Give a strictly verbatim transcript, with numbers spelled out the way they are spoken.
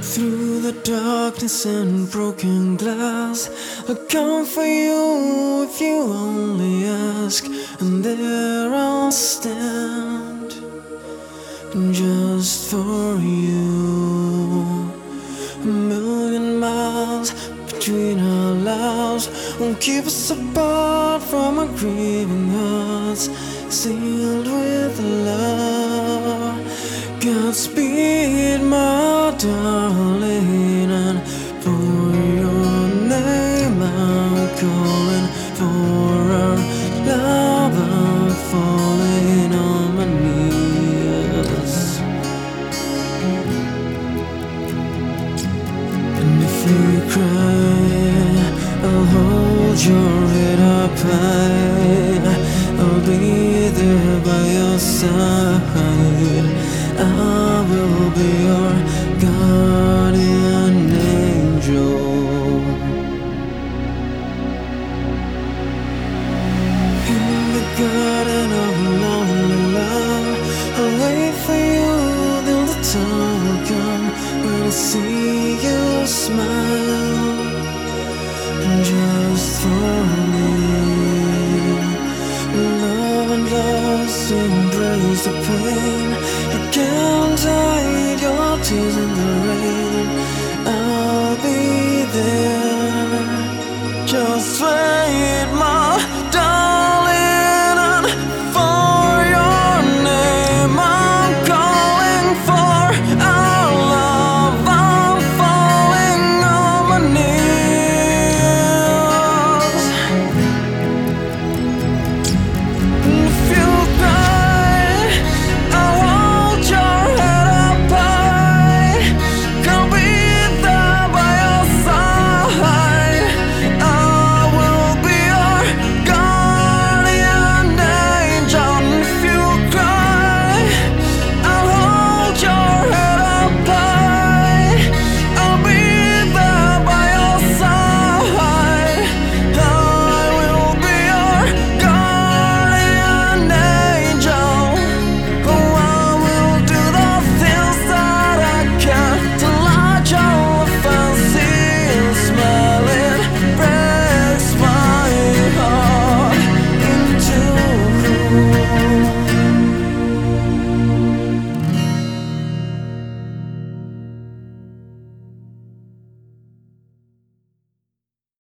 Through the darkness and broken glass, I'll come for you if you only ask, and there I'll stand just for you. A million miles between our lives won't keep us apart from our grieving hearts, sealed with love. Godspeed, my darling, and for your name I'm calling. For our love I'm falling on my knees. And if you cry, I'll hold your head up high. I'll be there by your side. I will be your guardian angel. In the garden of lonely love, I'll wait for you till the time will come when I see you smile, just for me. Love and loss embrace the pain. You can't hide your tears in the rain. I'll be there just when